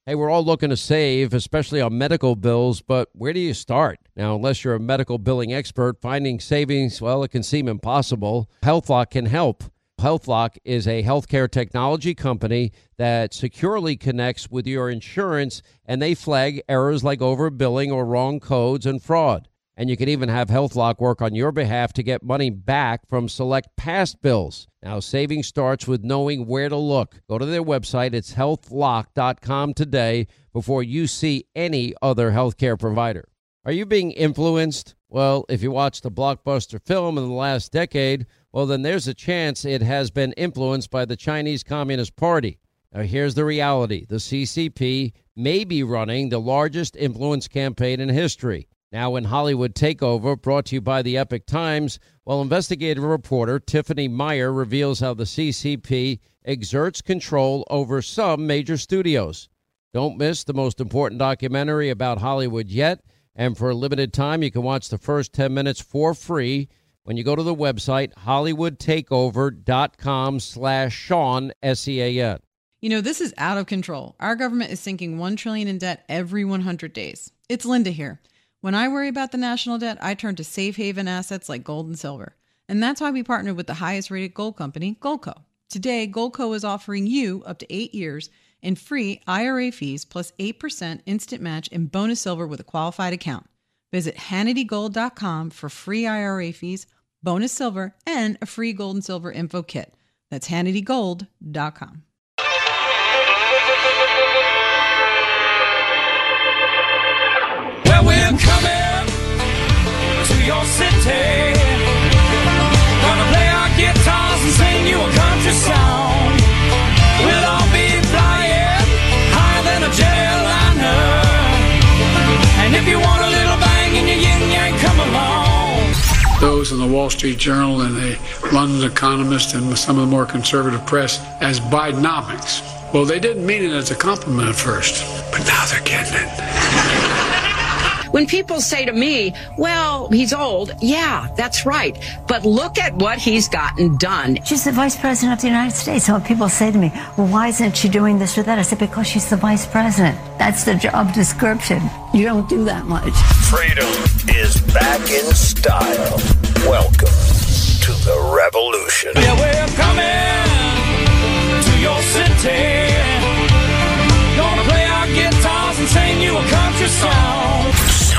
Hey, we're all looking to save, especially on medical bills, but where do you start? Now, unless you're a medical billing expert, finding savings, well, it can seem impossible. HealthLock can help. HealthLock is a healthcare technology company that securely connects with your insurance, and they flag errors like overbilling or wrong codes and fraud. And you can even have HealthLock work on your behalf to get money back from select past bills. Now, saving starts with knowing where to look. Go to their website. It's healthlock.com today before you see any other healthcare provider. Are you being influenced? Well, if you watched a blockbuster film in the last decade, well, then there's a chance it has been influenced by the Chinese Communist Party. Now, here's the reality. The CCP may be running the largest influence campaign in history. Now, in Hollywood Takeover, brought to you by the Epic Times, well, investigative reporter Tiffany Meyer reveals how the CCP exerts control over some major studios. Don't miss the most important documentary about Hollywood yet. And for a limited time, you can watch the first 10 minutes for free when you go to the website hollywoodtakeover.com/Sean, S-E-A-N. You know, this is out of control. Our government is sinking $1 trillion in debt every 100 days. It's Linda here. When I worry about the national debt, I turn to safe haven assets like gold and silver. And that's why we partnered with the highest rated gold company, Goldco. Today, Goldco is offering you up to 8 years in free IRA fees plus 8% instant match in bonus silver with a qualified account. Visit HannityGold.com for free IRA fees, bonus silver, and a free gold and silver info kit. That's HannityGold.com. We're coming to your city. Gonna play our guitars and sing you a country song. We'll all be flying higher than a jetliner. And if you want a little bang in your yin yang, come along. Those in the Wall Street Journal and the London Economist and some of the more conservative press as Bidenomics. Well, they didn't mean it as a compliment at first, but now they're getting it. When people say to me, well, he's old, yeah, that's right. But look at what he's gotten done. She's the vice president of the United States. So when people say to me, well, why isn't she doing this or that? I said, because she's the vice president. That's the job description. You don't do that much. Freedom is back in style. Welcome to the revolution. Yeah, we're coming to your city. Gonna play our guitars and sing you a country song.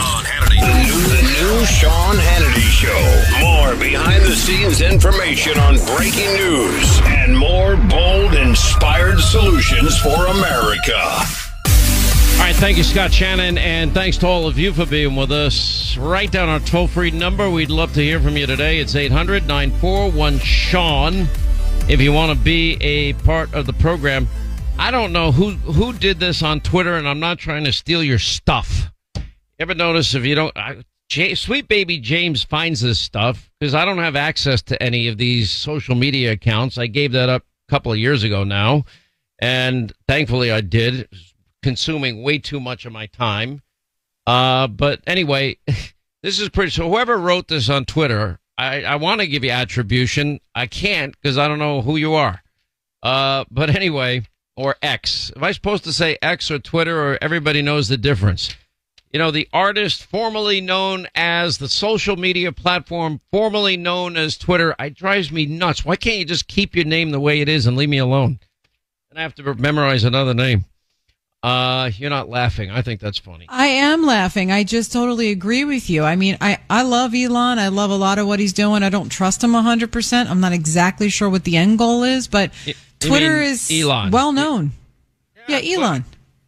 The new Sean Hannity Show. More behind-the-scenes information on breaking news and more bold, inspired solutions for America. All right, thank you, Scott Shannon, and thanks to all of you for being with us. Write down our toll-free number. We'd love to hear from you today. It's 800-941-SEAN. If you want to be a part of the program, I don't know who did this on Twitter, and I'm not trying to steal your stuff. Ever notice if you don't, Sweet Baby James finds this stuff because I don't have access to any of these social media accounts. I gave that up a couple of years ago now, and thankfully I did. It was consuming way too much of my time. But anyway, this is pretty, so whoever wrote this on Twitter, I want to give you attribution. I can't because I don't know who you are. But anyway, or X. Am I supposed to say X or Twitter, or everybody knows the difference? You know, the artist formerly known as the social media platform, formerly known as Twitter, it drives me nuts. Why can't you just keep your name the way it is and leave me alone? And I have to memorize another name. You're not laughing. I think that's funny. I am laughing. I just totally agree with you. I mean, I love Elon. I love a lot of what he's doing. I don't trust him 100%. I'm not exactly sure what the end goal is, but Twitter is Elon. Well known. Yeah, Elon.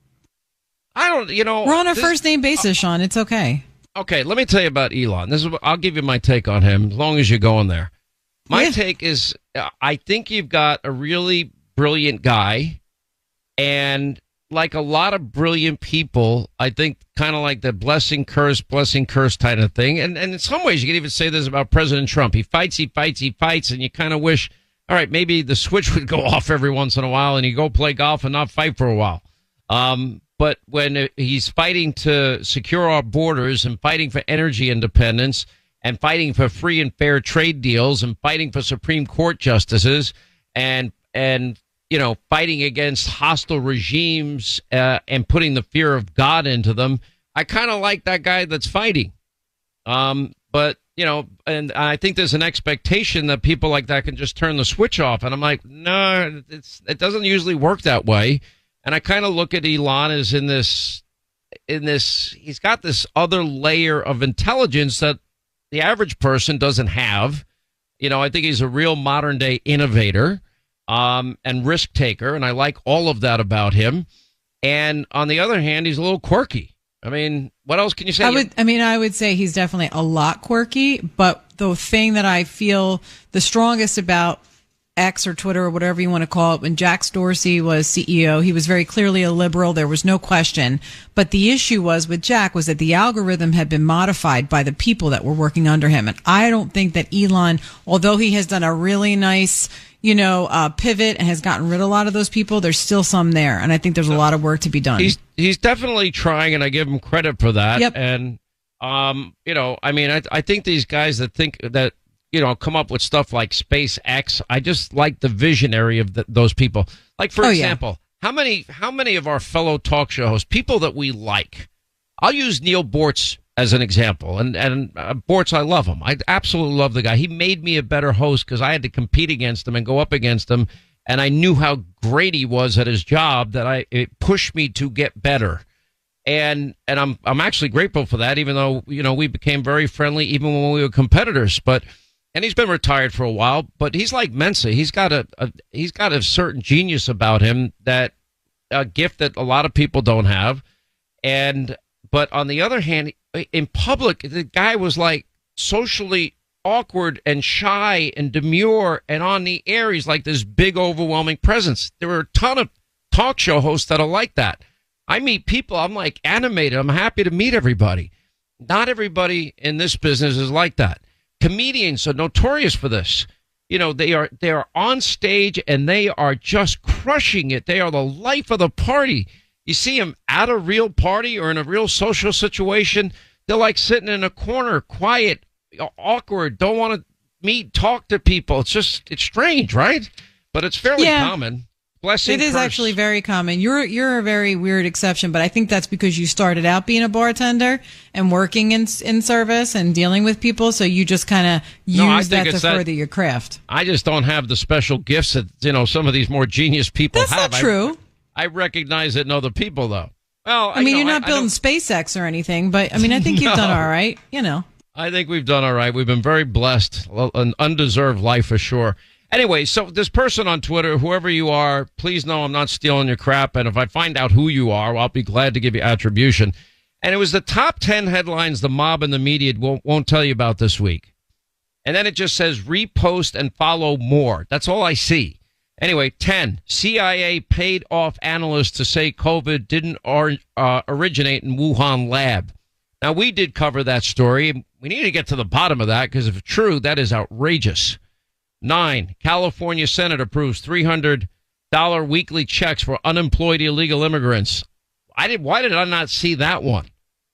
I don't, We're on a first name basis, Sean. It's okay. Okay, let me tell you about Elon. I'll give you my take on him as long as you're going there. My take is, I think you've got a really brilliant guy, and like a lot of brilliant people, I think kind of like the blessing curse kind of thing. And in some ways, you can even say this about President Trump. He fights, and you kind of wish, all right, maybe the switch would go off every once in a while, and you go play golf and not fight for a while. But when he's fighting to secure our borders and fighting for energy independence and fighting for free and fair trade deals and fighting for Supreme Court justices and fighting against hostile regimes and putting the fear of God into them. I kind of like that guy that's fighting. But, and I think there's an expectation that people like that can just turn the switch off. And I'm like, no, it doesn't usually work that way. And I kind of look at Elon as in this, he's got this other layer of intelligence that the average person doesn't have. I think he's a real modern day innovator, and risk taker. And I like all of that about him. And on the other hand, he's a little quirky. I mean, what else can you say? I would say he's definitely a lot quirky, but the thing that I feel the strongest about X or Twitter or whatever you want to call it, when Jack Dorsey was CEO, he was very clearly a liberal. There was no question. But the issue was with Jack was that the algorithm had been modified by the people that were working under him. And I don't think that Elon, although he has done a really nice pivot and has gotten rid of a lot of those people, there's still some there. And I think there's a lot of work to be done. He's definitely trying, and I give him credit for that. Yep. And, I think these guys that think that, come up with stuff like SpaceX, I just like the visionary of those people. Like, for example, how many of our fellow talk show hosts, people that we like, I'll use Neil Bortz as an example. And Bortz, I love him. I absolutely love the guy. He made me a better host because I had to compete against him and go up against him. And I knew how great he was at his job that it pushed me to get better. And I'm actually grateful for that, even though, we became very friendly even when we were competitors. And he's been retired for a while, but he's like Mensa. He's got a certain genius about him, that a gift that a lot of people don't have. But on the other hand, in public, the guy was like socially awkward and shy and demure, and on the air, he's like this big, overwhelming presence. There were a ton of talk show hosts that are like that. I meet people, I'm like animated. I'm happy to meet everybody. Not everybody in this business is like that. Comedians are notorious for this. They are on stage and they are just crushing it. They are the life of the party. You see them at a real party or in a real social situation, they're like sitting in a corner, quiet, awkward, don't want to talk to people. It's strange, right? But it's fairly common. Blessing, it is curse. actually very common. You're a very weird exception, but I think that's because you started out being a bartender and working in service and dealing with people, so you just kind of use that to further your craft. I just don't have the special gifts that some of these more genius people have. That's not true. I recognize it in other people, though. Well, you're not building SpaceX or anything, but I think you've done all right. I think we've done all right. We've been very blessed, an undeserved life for sure. Anyway, so this person on Twitter, whoever you are, please know I'm not stealing your crap. And if I find out who you are, I'll be glad to give you attribution. And it was the top 10 headlines the mob and the media won't tell you about this week. And then it just says repost and follow more. That's all I see. Anyway, 10, CIA paid off analysts to say COVID didn't originate in Wuhan lab. Now, we did cover that story. We need to get to the bottom of that because if true, that is outrageous. 9, California Senate approves $300 weekly checks for unemployed illegal immigrants. Why did I not see that one?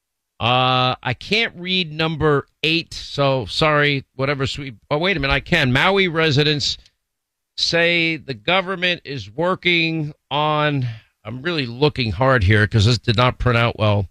I can't read number 8, so sorry, whatever sweet. Oh, wait a minute, I can. Maui residents say the government is working on, I'm really looking hard here because this did not print out well,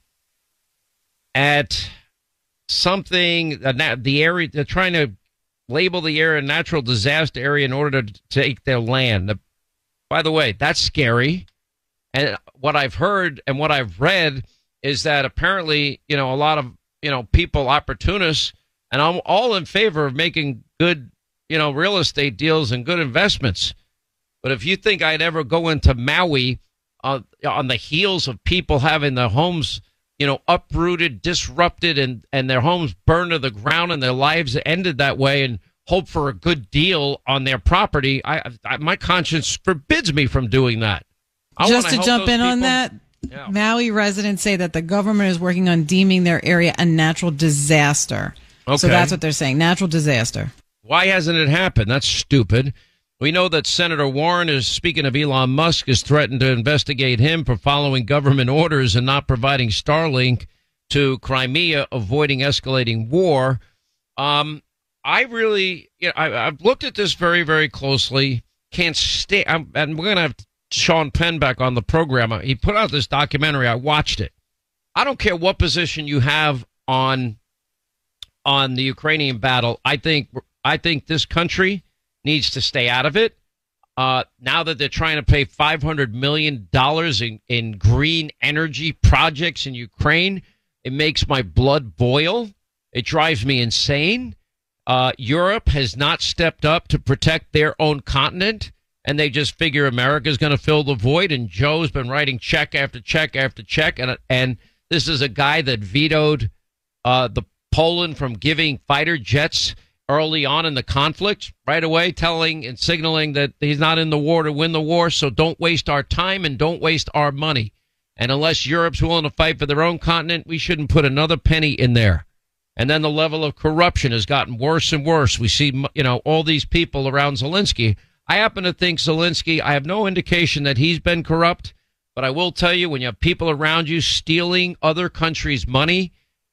at something, the area, they're trying to label the area a natural disaster area in order to take their land. By the way, that's scary. And what I've heard and what I've read is that apparently, a lot of, people, opportunists, and I'm all in favor of making good, real estate deals and good investments. But if you think I'd ever go into Maui on the heels of people having their homes, uprooted, disrupted, and their homes burned to the ground and their lives ended that way and hope for a good deal on their property, my conscience forbids me from doing that. Just to jump in on that, Maui residents say that the government is working on deeming their area a natural disaster. Okay. So that's what they're saying, natural disaster. Why hasn't it happened? That's stupid. We know that Senator Warren is, speaking of Elon Musk, has threatened to investigate him for following government orders and not providing Starlink to Crimea, avoiding escalating war. I've looked at this very, very closely. can't stay. And we're going to have Sean Penn back on the program. He put out this documentary. I watched it. I don't care what position you have on the Ukrainian battle. I think this country needs to stay out of it. Now that they're trying to pay $500 million in green energy projects in Ukraine, it makes my blood boil. It drives me insane. Europe has not stepped up to protect their own continent, and they just figure America's going to fill the void. And Joe's been writing check after check after check, and this is a guy that vetoed the Poland from giving fighter jets early on in the conflict, right away telling and signaling that he's not in the war to win the war, so don't waste our time and don't waste our money. And unless Europe's willing to fight for their own continent, we shouldn't put another penny in there. And then the level of corruption has gotten worse and worse. We see, all these people around Zelensky. I happen to think Zelensky, I have no indication that he's been corrupt, but I will tell you, when you have people around you stealing other countries' money,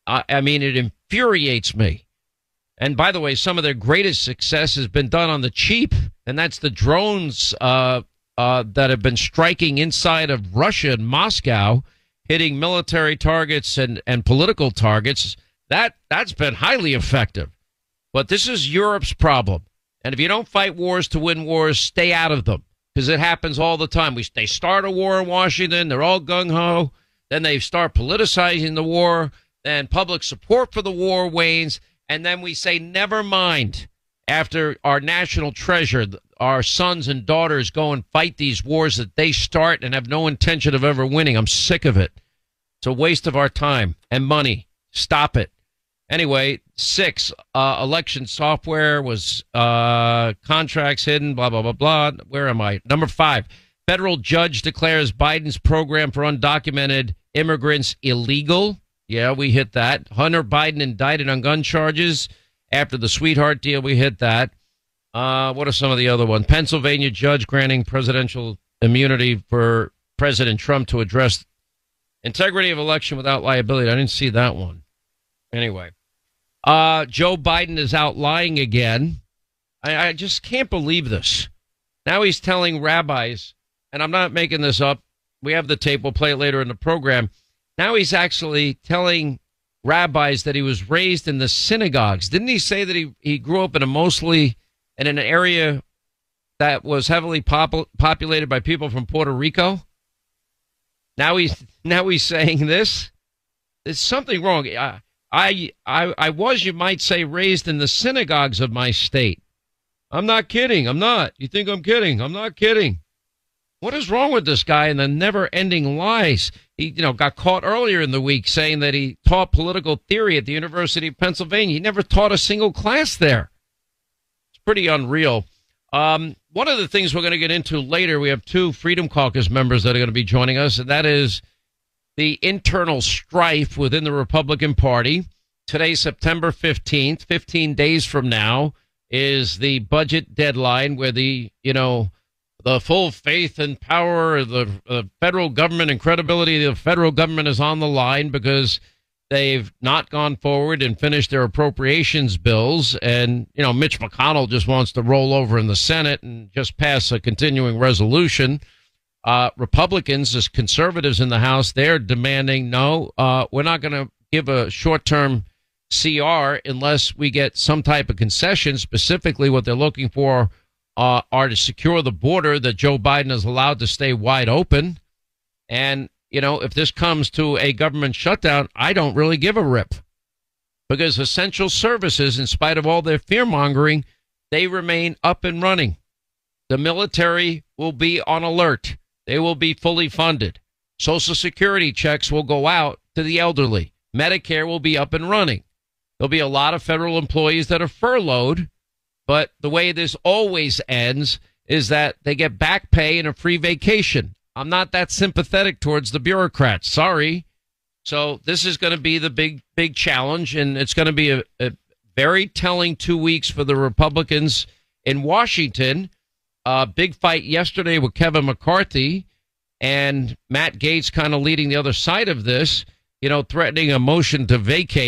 it infuriates me. And by the way, some of their greatest success has been done on the cheap, and that's the drones that have been striking inside of Russia and Moscow, hitting military targets and political targets. That's been highly effective. But this is Europe's problem. And if you don't fight wars to win wars, stay out of them, because it happens all the time. They start a war in Washington. They're all gung-ho. Then they start politicizing the war. Then public support for the war wanes. And then we say, never mind, after our national treasure, our sons and daughters go and fight these wars that they start and have no intention of ever winning. I'm sick of it. It's a waste of our time and money. Stop it. Anyway, 6, election software was contracts hidden, blah, blah, blah, blah. Where am I? Number 5, federal judge declares Biden's program for undocumented immigrants illegal. Yeah, we hit that. Hunter Biden indicted on gun charges after the sweetheart deal. We hit that. What are some of the other ones? Pennsylvania judge granting presidential immunity for President Trump to address integrity of election without liability. I didn't see that one. Anyway, Joe Biden is out lying again. I just can't believe this. Now he's telling rabbis, and I'm not making this up. We have the tape. We'll play it later in the program. Now he's actually telling rabbis that he was raised in the synagogues. Didn't he say that he grew up in an area that was heavily populated by people from Puerto Rico? Now he's saying this. There's something wrong. I was, you might say, raised in the synagogues of my state. I'm not kidding. I'm not. You think I'm kidding? I'm not kidding. What is wrong with this guy and the never-ending lies? He, got caught earlier in the week saying that he taught political theory at the University of Pennsylvania. He never taught a single class there. It's pretty unreal. One of the things we're going to get into later, we have 2 Freedom Caucus members that are going to be joining us, and that is the internal strife within the Republican Party. Today, September 15th, 15 days from now, is the budget deadline where the full faith and power of the federal government and credibility of the federal government is on the line because they've not gone forward and finished their appropriations bills. And, Mitch McConnell just wants to roll over in the Senate and just pass a continuing resolution. Republicans, as conservatives in the House, they're demanding, no, we're not going to give a short-term CR unless we get some type of concession. Specifically, what they're looking for are to secure the border that Joe Biden is allowed to stay wide open. And, if this comes to a government shutdown, I don't really give a rip, because essential services, in spite of all their fear-mongering, they remain up and running. The military will be on alert. They will be fully funded. Social Security checks will go out to the elderly. Medicare will be up and running. There'll be a lot of federal employees that are furloughed, but the way this always ends is that they get back pay and a free vacation. I'm not that sympathetic towards the bureaucrats. Sorry. So this is going to be the big challenge, and it's going to be a very telling 2 weeks for the Republicans in Washington. Big fight yesterday with Kevin McCarthy, and Matt Gaetz kind of leading the other side of this, threatening a motion to vacate.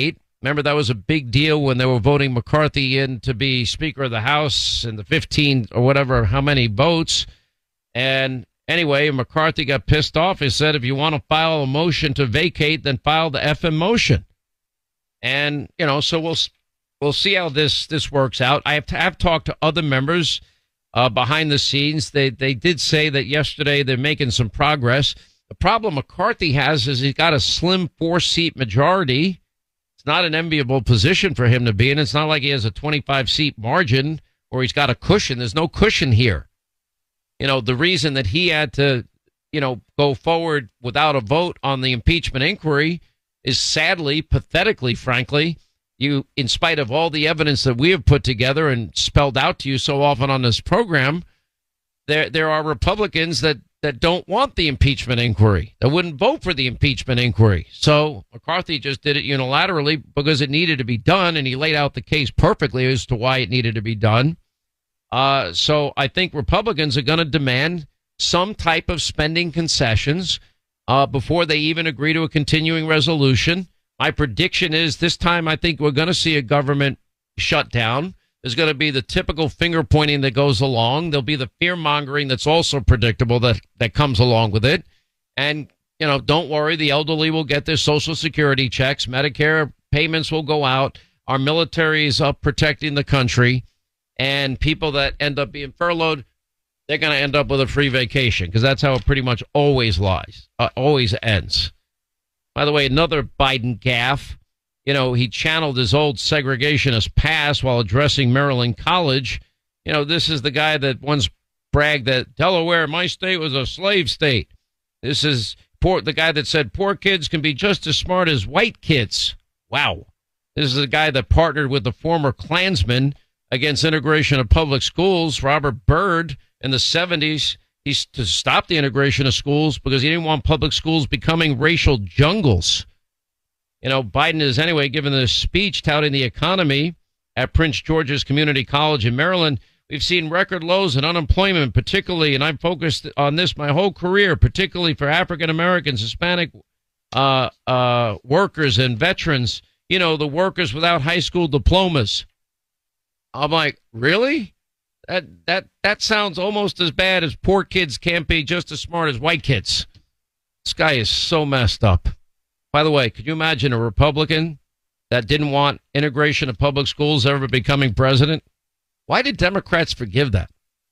Remember, that was a big deal when they were voting McCarthy in to be Speaker of the House and the 15 or whatever, how many votes. And anyway, McCarthy got pissed off. He said, if you want to file a motion to vacate, then file the effing motion. And, so we'll see how this works out. I've talked to other members behind the scenes. They did say that yesterday they're making some progress. The problem McCarthy has is he's got a slim 4-seat majority. It's not an enviable position for him to be in. It's not like he has a 25-seat margin or he's got a cushion. There's no cushion here. The reason that he had to, go forward without a vote on the impeachment inquiry is sadly, pathetically, frankly, in spite of all the evidence that we have put together and spelled out to you so often on this program, there are Republicans that don't want the impeachment inquiry, that wouldn't vote for the impeachment inquiry. So McCarthy just did it unilaterally because it needed to be done, and he laid out the case perfectly as to why it needed to be done. So I think Republicans are going to demand some type of spending concessions before they even agree to a continuing resolution. My prediction is this time I think we're going to see a government shutdown. There's going to be the typical finger pointing that goes along. There'll be the fear mongering that's also predictable that comes along with it. And, don't worry, the elderly will get their Social Security checks. Medicare payments will go out. Our military is up protecting the country. And people that end up being furloughed, they're going to end up with a free vacation because that's how it pretty much always always ends. By the way, another Biden gaffe. He channeled his old segregationist past while addressing Maryland College. This is the guy that once bragged that Delaware, my state, was a slave state. This is the guy that said poor kids can be just as smart as white kids. Wow. This is the guy that partnered with the former Klansman against integration of public schools, Robert Byrd, in the 70s. He's to stop the integration of schools because he didn't want public schools becoming racial jungles. Biden is anyway given this speech touting the economy at Prince George's Community College in Maryland. We've seen record lows in unemployment, particularly, and I've focused on this my whole career, particularly for African Americans, Hispanic workers and veterans, the workers without high school diplomas. I'm like, really? That sounds almost as bad as poor kids can't be just as smart as white kids. This guy is so messed up. By the way, could you imagine a Republican that didn't want integration of public schools ever becoming president? Why did Democrats forgive that?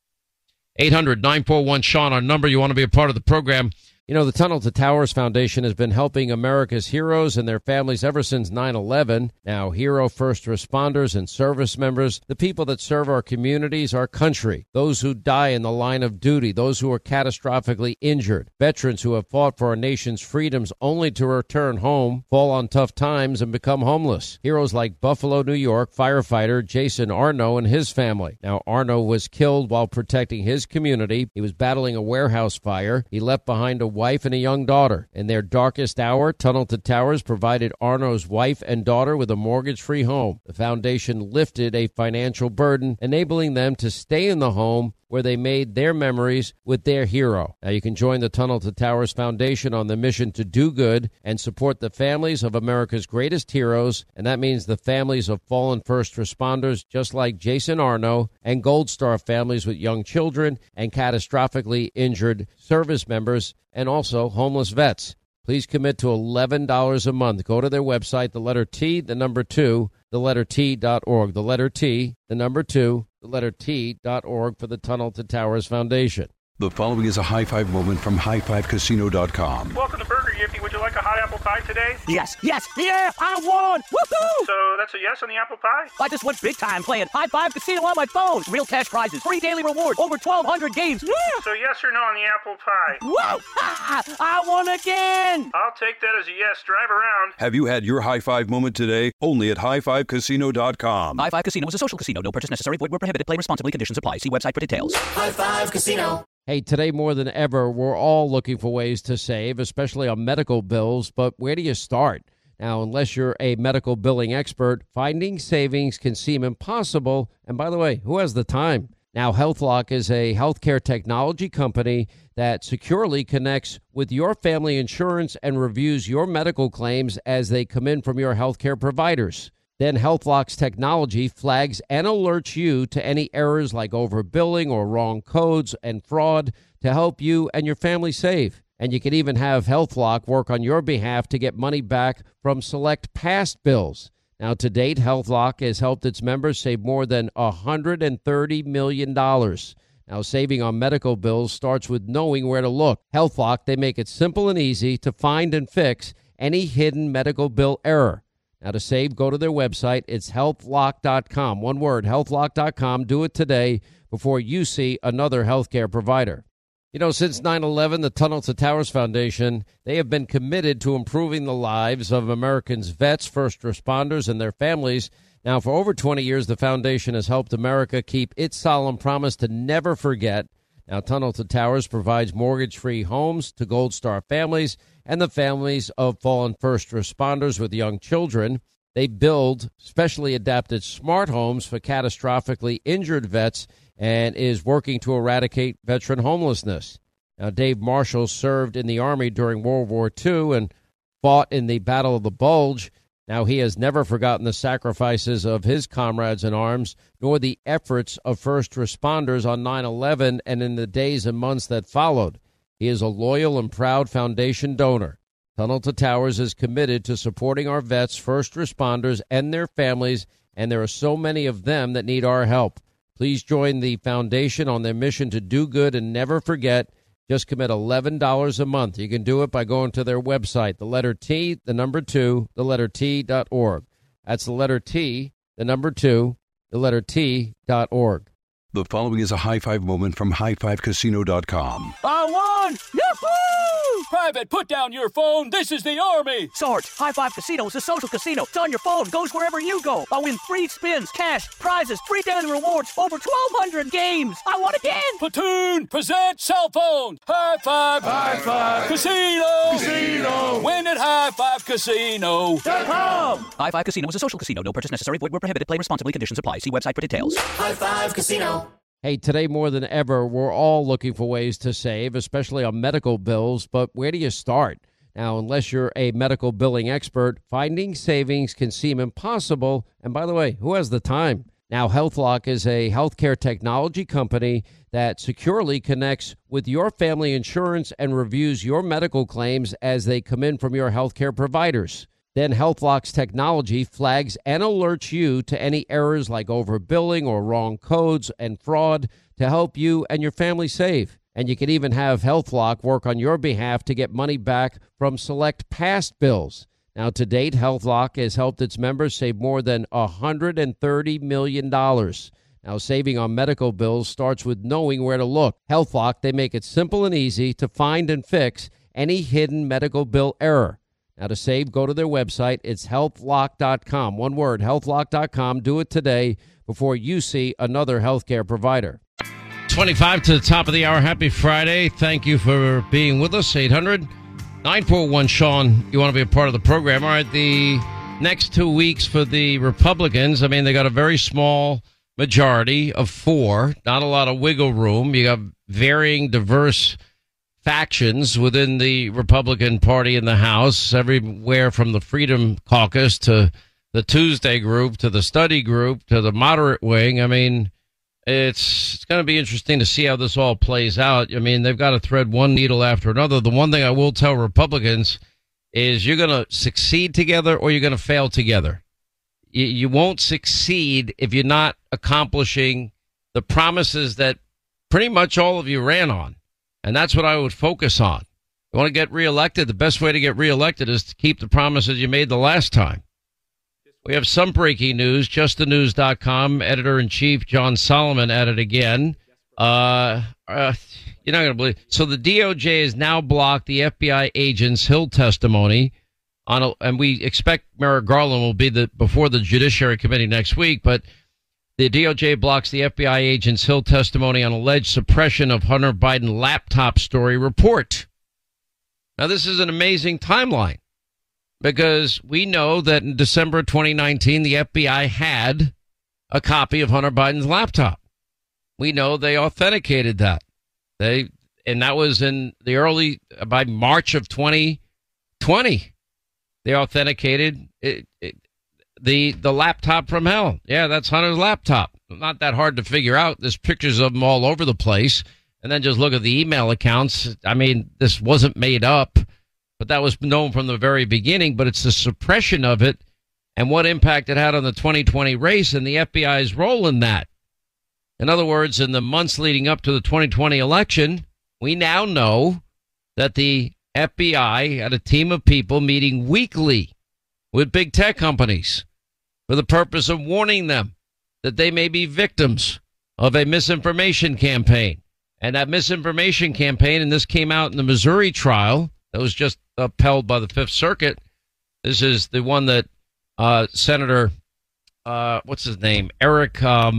800-941-SEAN, our number. You want to be a part of the program. The Tunnel to Towers Foundation has been helping America's heroes and their families ever since 9/11. Now, hero first responders and service members, the people that serve our communities, our country, those who die in the line of duty, those who are catastrophically injured, veterans who have fought for our nation's freedoms only to return home, fall on tough times, and become homeless. Heroes like Buffalo, New York firefighter Jason Arno and his family. Now, Arno was killed while protecting his community. He was battling a warehouse fire. He left behind a wife and a young daughter. In their darkest hour, Tunnel to Towers provided Arno's wife and daughter with a mortgage-free home. The foundation lifted a financial burden, enabling them to stay in the home where they made their memories with their hero. Now you can join the Tunnel to Towers Foundation on the mission to do good and support the families of America's greatest heroes, and that means the families of fallen first responders just like Jason Arno, and Gold Star families with young children, and catastrophically injured service members, and also homeless vets. Please commit to $11 a month. Go to their website, the letter T, the number 2, the letter T.org. The letter T, the number 2, the letter T.org for the Tunnel to Towers Foundation. The following is a high five moment from highfivecasino.com. Welcome to Burger Yippee. Would you like a hot apple pie today? Yes, yeah, I won! Woohoo! So that's a yes on the apple pie? I just went big time playing High Five Casino on my phone. Real cash prizes, free daily rewards, over 1,200 games. Yeah! So yes or no on the apple pie? Whoa! I won again! I'll take that as a yes. Drive around. Have you had your high five moment today? Only at highfivecasino.com. High Five Casino is a social casino. No purchase necessary. Void where prohibited. Play responsibly. Conditions apply. See website for details. High Five Casino. Hey, today more than ever, we're all looking for ways to save, especially on medical bills, but where do you start? Now, unless you're a medical billing expert, finding savings can seem impossible. And by the way, who has the time? Now, HealthLock is a healthcare technology company that securely connects with your family insurance and reviews your medical claims as they come in from your healthcare providers. Then HealthLock's technology flags and alerts you to any errors like overbilling or wrong codes and fraud to help you and your family save. And you can even have HealthLock work on your behalf to get money back from select past bills. Now, to date, HealthLock has helped its members save more than $130 million. Now, saving on medical bills starts with knowing where to look. HealthLock, they make it simple and easy to find and fix any hidden medical bill error. Now, to save, go to their website. It's healthlock.com. One word, healthlock.com. Do it today before you see another healthcare provider. You know, since 9/11, the Tunnel to Towers Foundation, they have been committed to improving the lives of Americans' vets, first responders, and their families. Now, for over 20 years, the foundation has helped America keep its solemn promise to never forget. Now, Tunnel to Towers provides mortgage-free homes to Gold Star families and the families of fallen first responders with young children. They build specially adapted smart homes for catastrophically injured vets and is working to eradicate veteran homelessness. Now, Dave Marshall served in the Army during World War II and fought in the Battle of the Bulge. Now, he has never forgotten the sacrifices of his comrades in arms, nor the efforts of first responders on 9/11 and in the days and months that followed. He is a loyal and proud foundation donor. Tunnel to Towers is committed to supporting our vets, first responders, and their families, and there are so many of them that need our help. Please join the foundation on their mission to do good and never forget. Just commit $11 a month. You can do it by going to their website, the letter T, the number 2, the letter T.org. That's the letter T, the number 2, the letter T.org. The following is a high five moment from highfivecasino.com. I won! Yahoo! Private, put down your phone. This is the Army. Sarge, High Five Casino is a social casino. It's on your phone. Goes wherever you go. I win free spins, cash, prizes, free daily rewards, over 1,200 games. I won again. Platoon, present cell phone. High Five. High Five. Casino. Win at highfivecasino.com. High Five Casino is a social casino. No purchase necessary. Void where prohibited. Play responsibly. Conditions apply. See website for details. High Five Casino. Hey, today more than ever, we're all looking for ways to save, especially on medical bills, but where do you start? Now, unless you're a medical billing expert, finding savings can seem impossible. And by the way, who has the time? Now, HealthLock is a healthcare technology company that securely connects with your family insurance and reviews your medical claims as they come in from your healthcare providers. Then HealthLock's technology flags and alerts you to any errors like overbilling or wrong codes and fraud to help you and your family save. And you can even have HealthLock work on your behalf to get money back from select past bills. Now, to date, HealthLock has helped its members save more than $130 million. Now, saving on medical bills starts with knowing where to look. HealthLock, they make it simple and easy to find and fix any hidden medical bill error. Now, to save, go to their website. It's healthlock.com. One word, healthlock.com. Do it today before you see another healthcare provider. 25 to the top of the hour. Happy Friday. Thank you for being with us. 800-941-SEAN. You want to be a part of the program. All right, the next 2 weeks for the Republicans, I mean, they got a very small majority of 4. Not a lot of wiggle room. You got varying, diverse factions within the Republican Party in the House, everywhere from the Freedom Caucus to the Tuesday Group to the Study Group to the moderate wing. I mean, it's going to be interesting to see how this all plays out. I mean, they've got to thread one needle after another. The one thing I will tell Republicans is you're going to succeed together or you're going to fail together. You won't succeed if you're not accomplishing the promises that pretty much all of you ran on. And that's what I would focus on. You want to get reelected? The best way to get reelected is to keep the promises you made the last time. We have some breaking news. JustTheNews.com editor-in-chief John Solomon at it again. You're not going to believe. So the DOJ has now blocked the FBI agent's Hill testimony and we expect Merrick Garland will be before the Judiciary Committee next week, but the DOJ blocks the FBI agent's Hill testimony on alleged suppression of Hunter Biden laptop story report. Now, this is an amazing timeline because we know that in December 2019, the FBI had a copy of Hunter Biden's laptop. we know they authenticated that. And that was in the by March of 2020. They authenticated the laptop from hell. Yeah, that's Hunter's laptop. Not that hard to figure out. There's pictures of them all over the place. And then just look at the email accounts. I mean, this wasn't made up, but that was known from the very beginning. But it's the suppression of it and what impact it had on the 2020 race and the FBI's role in that. In other words, in the months leading up to the 2020 election, we now know that the FBI had a team of people meeting weekly with big tech companies for the purpose of warning them that they may be victims of a misinformation campaign. And that misinformation campaign, and this came out in the Missouri trial that was just upheld by the Fifth Circuit. This is the one that Senator, what's his name, Eric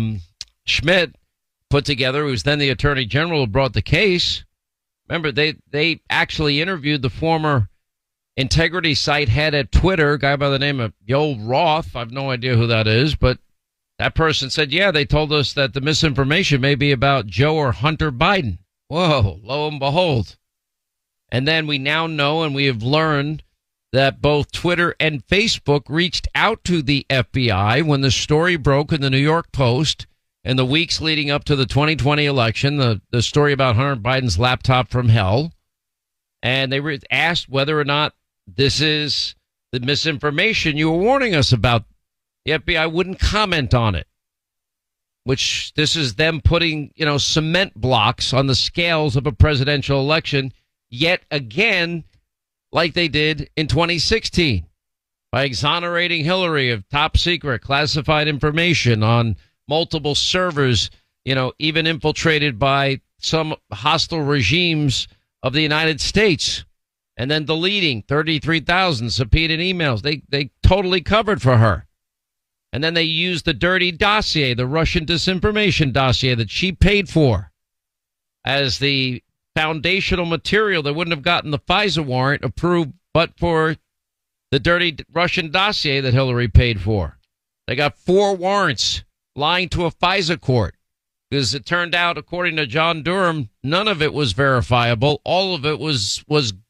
Schmidt put together, who's then the Attorney General who brought the case. Remember, they actually interviewed the former integrity site head at Twitter, a guy by the name of Yoel Roth. I have no idea who that is, but that person said, yeah, they told us that the misinformation may be about Joe or Hunter Biden. Whoa, lo and behold. And then we now know, and we have learned, that both Twitter and Facebook reached out to the FBI when the story broke in the New York Post in the weeks leading up to the 2020 election, the story about Hunter Biden's laptop from hell. And they were asked whether or not this is the misinformation you were warning us about. The FBI wouldn't comment on it, which this is them putting, cement blocks on the scales of a presidential election yet again, like they did in 2016 by exonerating Hillary of top secret classified information on multiple servers, even infiltrated by some hostile regimes of the United States, and then deleting 33,000 subpoenaed emails. They totally covered for her. And then they used the dirty dossier, the Russian disinformation dossier that she paid for, as the foundational material that wouldn't have gotten the FISA warrant approved but for the dirty Russian dossier that Hillary paid for. They got 4 warrants lying to a FISA court because it turned out, according to John Durham, none of it was verifiable. All of it was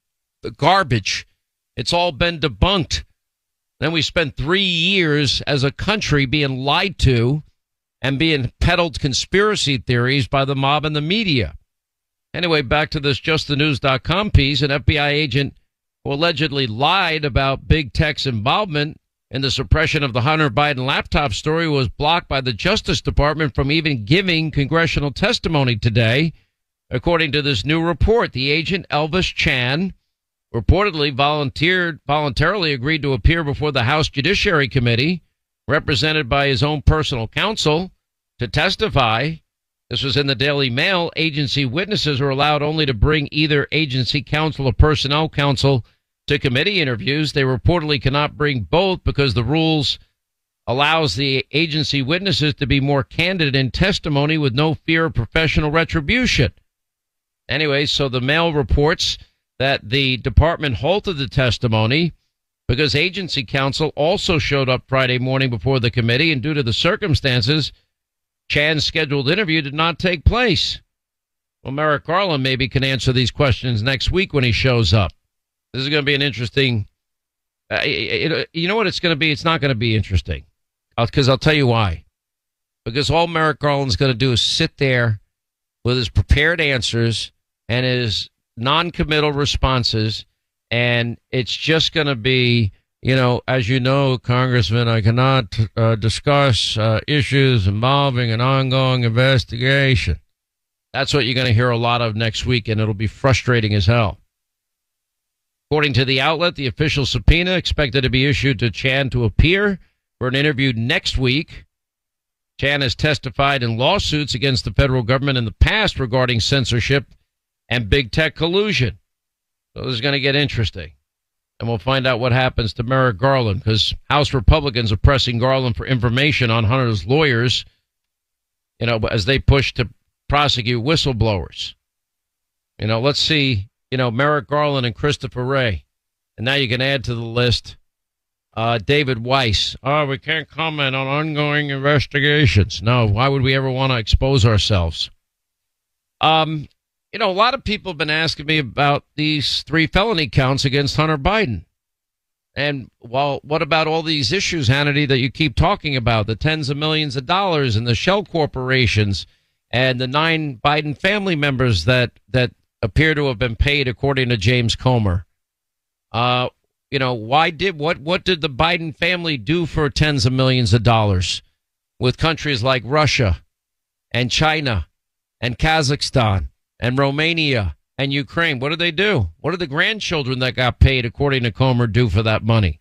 garbage. It's all been debunked. Then we spent 3 years as a country being lied to and being peddled conspiracy theories by the mob and the media. Anyway, back to this justthenews.com piece. An FBI agent who allegedly lied about big tech's involvement in the suppression of the Hunter Biden laptop story was blocked by the Justice Department from even giving congressional testimony today. According to this new report, the agent, Elvis Chan, reportedly voluntarily agreed to appear before the House Judiciary Committee, represented by his own personal counsel, to testify. This was in the Daily Mail. Agency witnesses are allowed only to bring either agency counsel or personnel counsel to committee interviews. They reportedly cannot bring both because the rules allows the agency witnesses to be more candid in testimony with no fear of professional retribution. Anyway, so the Mail reports that the department halted the testimony because agency counsel also showed up Friday morning before the committee, and due to the circumstances, Chan's scheduled interview did not take place. Well, Merrick Garland maybe can answer these questions next week when he shows up. This is going to be an interesting, you know what it's going to be? It's not going to be interesting, because I'll tell you why. Because all Merrick Garland's going to do is sit there with his prepared answers and his non-committal responses, and it's just going to be, as you know, Congressman, I cannot discuss issues involving an ongoing investigation. That's what you're going to hear a lot of next week, and it'll be frustrating as hell. According to the outlet, the official subpoena expected to be issued to Chan to appear for an interview next week. Chan has testified in lawsuits against the federal government in the past regarding censorship and big tech collusion. So this is going to get interesting. And we'll find out what happens to Merrick Garland, because House Republicans are pressing Garland for information on Hunter's lawyers, as they push to prosecute whistleblowers. Let's see, Merrick Garland and Christopher Wray. And now you can add to the list David Weiss. Oh, we can't comment on ongoing investigations. No, why would we ever want to expose ourselves? A lot of people have been asking me about these 3 felony counts against Hunter Biden. And, well, what about all these issues, Hannity, that you keep talking about, the tens of millions of dollars and the shell corporations and the 9 Biden family members that appear to have been paid, according to James Comer? What did the Biden family do for tens of millions of dollars with countries like Russia and China and Kazakhstan and Romania and Ukraine? What did they do? What did the grandchildren that got paid, according to Comer, do for that money?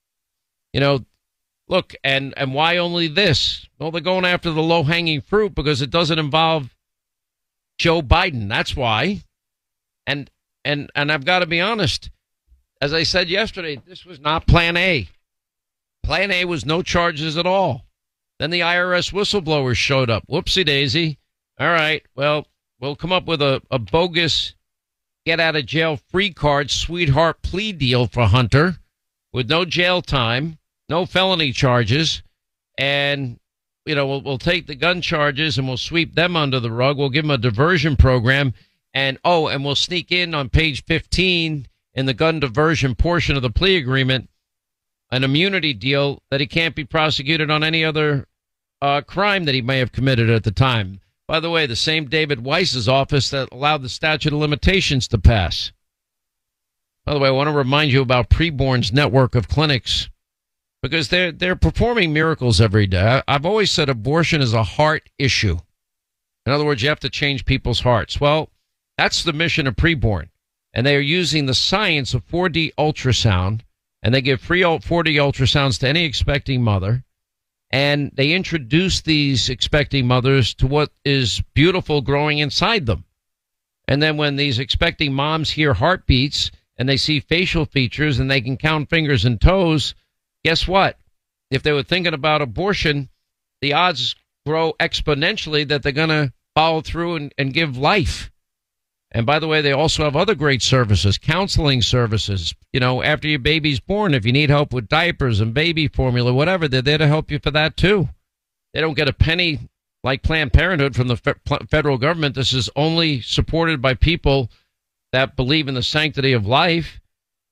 Look, and why only this? Well, they're going after the low-hanging fruit because it doesn't involve Joe Biden. That's why. And I've got to be honest. As I said yesterday, this was not Plan A. Plan A was no charges at all. Then the IRS whistleblowers showed up. Whoopsie daisy. All right, well, we'll come up with a bogus get-out-of-jail-free card sweetheart plea deal for Hunter with no jail time, no felony charges, and, we'll take the gun charges and we'll sweep them under the rug. We'll give him a diversion program, and we'll sneak in on page 15 in the gun diversion portion of the plea agreement an immunity deal that he can't be prosecuted on any other crime that he may have committed at the time. By the way, the same David Weiss's office that allowed the statute of limitations to pass. By the way, I want to remind you about Preborn's network of clinics because they're performing miracles every day. I've always said abortion is a heart issue. In other words, you have to change people's hearts. Well, that's the mission of Preborn. And they are using the science of 4D ultrasound, and they give free 4D ultrasounds to any expecting mother. And they introduce these expecting mothers to what is beautiful growing inside them. And then when these expecting moms hear heartbeats and they see facial features and they can count fingers and toes, guess what? If they were thinking about abortion, the odds grow exponentially that they're going to follow through and give life. And by the way, they also have other great services, counseling services. After your baby's born, if you need help with diapers and baby formula, whatever, they're there to help you for that, too. They don't get a penny like Planned Parenthood from the federal government. This is only supported by people that believe in the sanctity of life.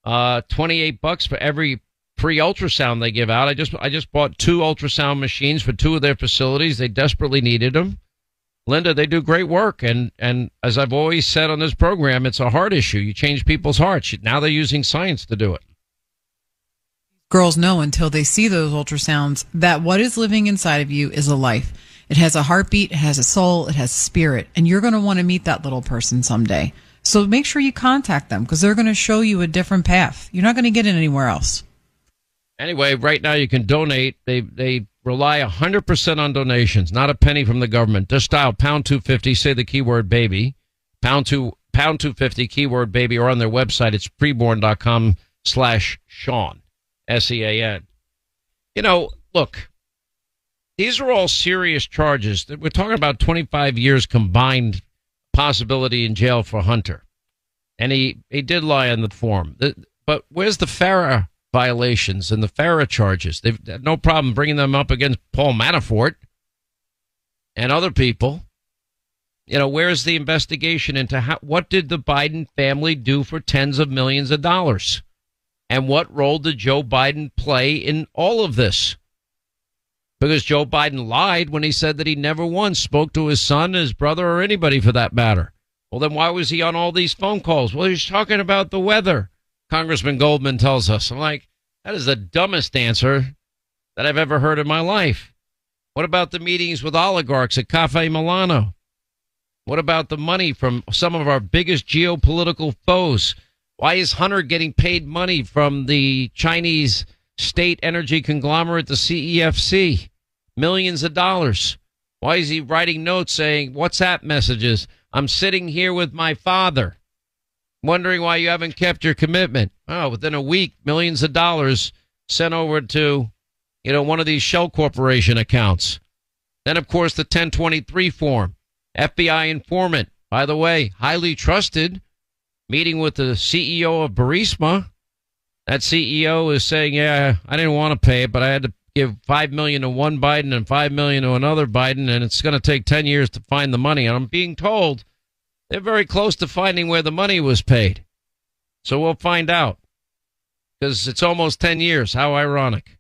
$28 for every free ultrasound they give out. I just bought 2 ultrasound machines for 2 of their facilities. They desperately needed them. Linda, they do great work. And as I've always said on this program, it's a heart issue. You change people's hearts. Now they're using science to do it. Girls know until they see those ultrasounds that what is living inside of you is a life. It has a heartbeat, it has a soul, it has a spirit, and you're going to want to meet that little person someday. So make sure you contact them because they're going to show you a different path. You're not going to get it anywhere else. Anyway, right now you can donate. They rely 100% on donations, not a penny from the government. Just dial pound 250, say the keyword baby, pound 250 keyword baby, or on their website. It's preborn.com/Sean, SEAN. Look, these are all serious charges. We're talking about 25 years combined possibility in jail for Hunter. And he did lie on the form. But where's the FARA violations and the FARA charges? They've had no problem bringing them up against Paul Manafort and other people. Where's the investigation into what did the Biden family do for tens of millions of dollars? And what role did Joe Biden play in all of this? Because Joe Biden lied when he said that he never once spoke to his son, his brother, or anybody for that matter. Well, then why was he on all these phone calls? Well, he's talking about the weather, Congressman Goldman tells us. I'm like, that is the dumbest answer that I've ever heard in my life. What about the meetings with oligarchs at Cafe Milano? What about the money from some of our biggest geopolitical foes? Why is Hunter getting paid money from the Chinese state energy conglomerate, the CEFC? Millions of dollars. Why is he writing notes saying WhatsApp messages? I'm sitting here with my father. Wondering why you haven't kept your commitment. Oh, within a week, millions of dollars sent over to, one of these shell corporation accounts. Then, of course, the 1023 form. FBI informant, by the way, highly trusted, meeting with the CEO of Burisma. That CEO is saying, yeah, I didn't want to pay it, but I had to give $5 million to one Biden and $5 million to another Biden, and it's going to take 10 years to find the money. And I'm being told they're very close to finding where the money was paid. So we'll find out, because it's almost 10 years. How ironic.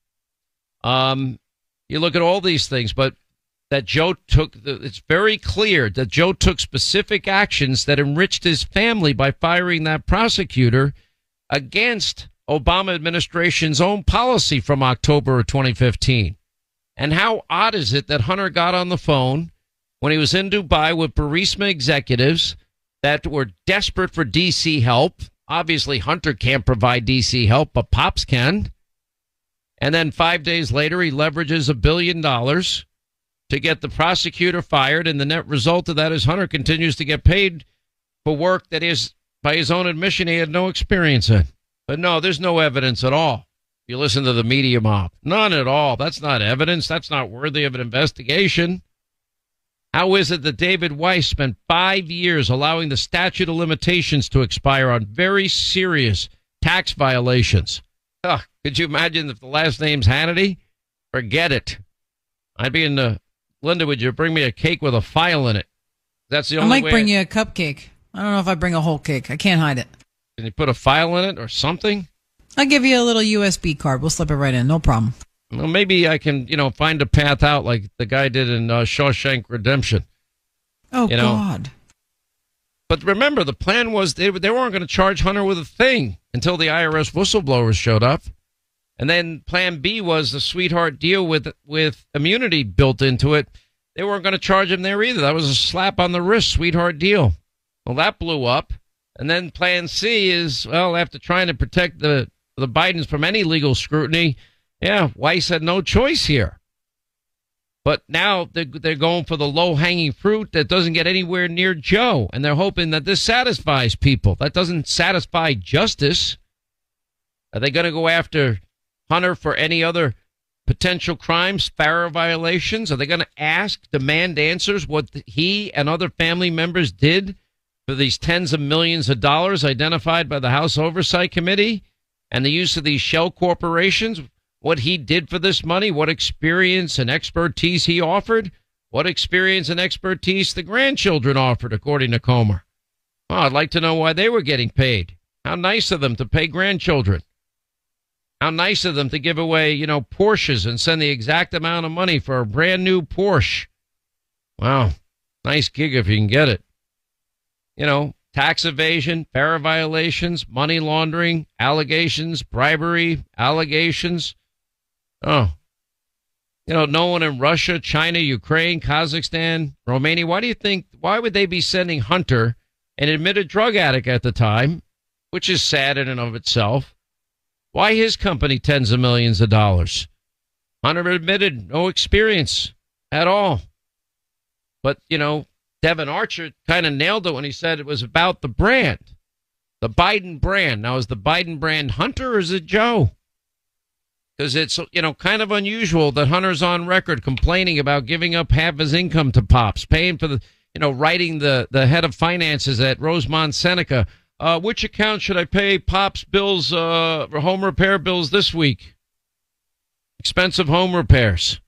You look at all these things, but that Joe it's very clear that Joe took specific actions that enriched his family by firing that prosecutor against Obama administration's own policy from October of 2015. And how odd is it that Hunter got on the phone when he was in Dubai with Burisma executives that were desperate for D.C. help? Obviously, Hunter can't provide D.C. help, but Pops can. And then 5 days later, he leverages $1 billion to get the prosecutor fired. And the net result of that is Hunter continues to get paid for work that is, by his own admission, he had no experience in. But no, there's no evidence at all. You listen to the media mob. None at all. That's not evidence. That's not worthy of an investigation. How is it that David Weiss spent 5 years allowing the statute of limitations to expire on very serious tax violations? Could you imagine if the last name's Hannity? Forget it. I'd be in the... Linda, would you bring me a cake with a file in it? That's the only way. I might bring you a cupcake. I don't know if I bring a whole cake. I can't hide it. Can you put a file in it or something? I'll give you a little USB card. We'll slip it right in. No problem. Well, maybe I can, find a path out like the guy did in Shawshank Redemption. Oh, God. But remember, the plan was they weren't going to charge Hunter with a thing until the IRS whistleblowers showed up. And then plan B was the sweetheart deal with immunity built into it. They weren't going to charge him there either. That was a slap on the wrist, sweetheart deal. Well, that blew up. And then plan C is, well, after trying to protect the Bidens from any legal scrutiny, Weiss had no choice here. But now they're going for the low-hanging fruit that doesn't get anywhere near Joe. And they're hoping that this satisfies people. That doesn't satisfy justice. Are they going to go after Hunter for any other potential crimes, FARA violations? Are they going to demand answers what he and other family members did for these tens of millions of dollars identified by the House Oversight Committee and the use of these shell corporations? What he did for this money, what experience and expertise he offered, what experience and expertise the grandchildren offered, according to Comer. Well, I'd like to know why they were getting paid. How nice of them to pay grandchildren. How nice of them to give away, Porsches and send the exact amount of money for a brand new Porsche. Wow. Nice gig if you can get it. Tax evasion, FARA violations, money laundering, allegations, bribery, allegations. Oh, no one in Russia, China, Ukraine, Kazakhstan, Romania. Why would they be sending Hunter, an admitted drug addict at the time, which is sad in and of itself? Why his company tens of millions of dollars? Hunter admitted no experience at all. But, Devin Archer kind of nailed it when he said it was about the brand, the Biden brand. Now, is the Biden brand Hunter or is it Joe? Because it's, kind of unusual that Hunter's on record complaining about giving up half his income to Pops, paying for the, writing the head of finances at Rosemont Seneca. Which account should I pay Pops bills, home repair bills this week? Expensive home repairs.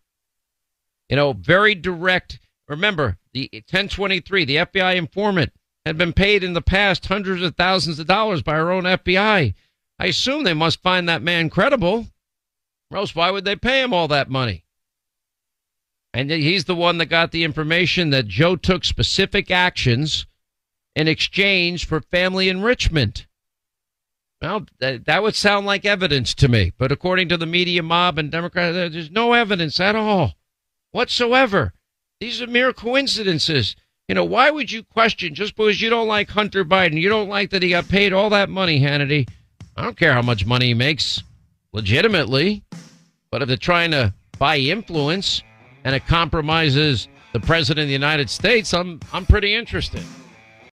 Very direct. Remember, the 1023, the FBI informant, had been paid in the past hundreds of thousands of dollars by our own FBI. I assume they must find that man credible. Or else why would they pay him all that money? And he's the one that got the information that Joe took specific actions in exchange for family enrichment. Well, that would sound like evidence to me. But according to the media mob and Democrats, there's no evidence at all whatsoever. These are mere coincidences. Why would you question just because you don't like Hunter Biden? You don't like that he got paid all that money, Hannity. I don't care how much money he makes legitimately. But if they're trying to buy influence and it compromises the president of the United States, I'm pretty interested.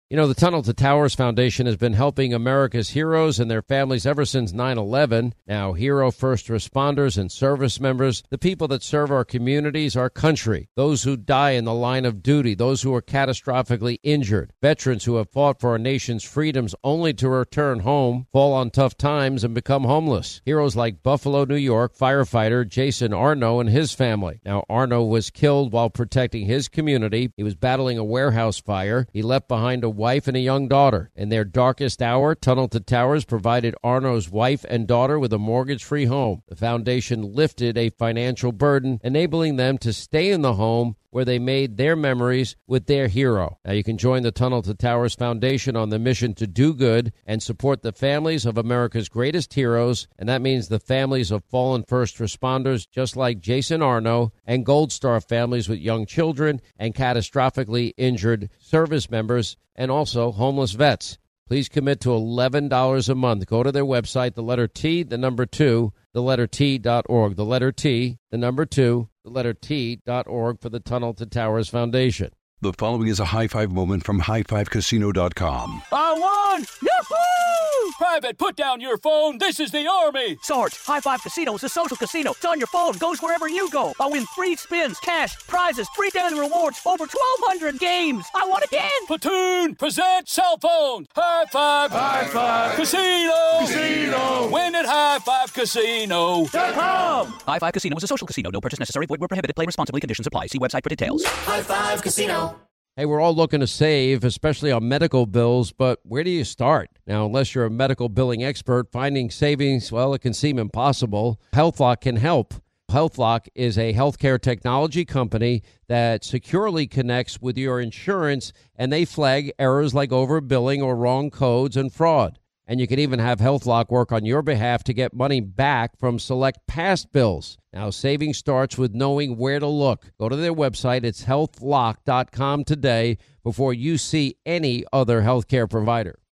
You know, the Tunnel to Towers Foundation has been helping America's heroes and their families ever since 9/11. Now, hero first responders and service members, the people that serve our communities, our country, those who die in the line of duty, those who are catastrophically injured, veterans who have fought for our nation's freedoms only to return home, fall on tough times, and become homeless. Heroes like Buffalo, New York firefighter Jason Arno and his family. Now, Arno was killed while protecting his community. He was battling a warehouse fire. He left behind a wife and a young daughter. In their darkest hour, Tunnel to Towers provided Arno's wife and daughter with a mortgage-free home. The foundation lifted a financial burden, enabling them to stay in the home where they made their memories with their hero. Now, you can join the Tunnel to Towers Foundation on the mission to do good and support the families of America's greatest heroes, and that means the families of fallen first responders just like Jason Arno, and Gold Star families with young children, and catastrophically injured service members, and also homeless vets. Please commit to $11 a month. Go to their website, the letter T, the number 2, the letter T.org. The letter T, the number 2, the letter T.org for the Tunnel to Towers Foundation. The following is a high five moment from highfivecasino.com. I won! Yahoo! Private, put down your phone. This is the Army. Sarge, High Five Casino is a social casino. It's on your phone. Goes wherever you go. I win free spins, cash, prizes, free daily rewards, over 1,200 games. I won again. Platoon, present cell phone. High Five. High Five. Casino. Casino. Win at highfivecasino.com. High Five Casino is a social casino. No purchase necessary. Void where prohibited. Play responsibly. Conditions apply. See website for details. High Five Casino. Hey, we're all looking to save, especially on medical bills, but where do you start? Now, unless you're a medical billing expert, finding savings, well, it can seem impossible. HealthLock can help. HealthLock is a healthcare technology company that securely connects with your insurance, and they flag errors like overbilling or wrong codes and fraud. And you can even have HealthLock work on your behalf to get money back from select past bills. Now, saving starts with knowing where to look. Go to their website. It's healthlock.com today before you see any other healthcare provider.